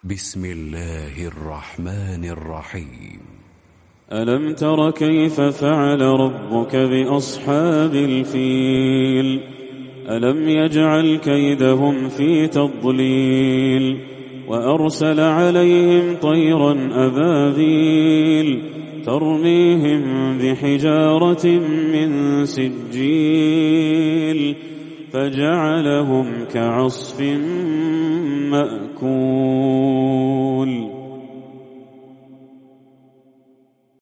بسم الله الرحمن الرحيم. ألم تر كيف فعل ربك بأصحاب الفيل ألم يجعل كيدهم في تضليل وأرسل عليهم طيرا أبابيل ترميهم بحجارة من سجيل فجعلهم كعصف مأكول.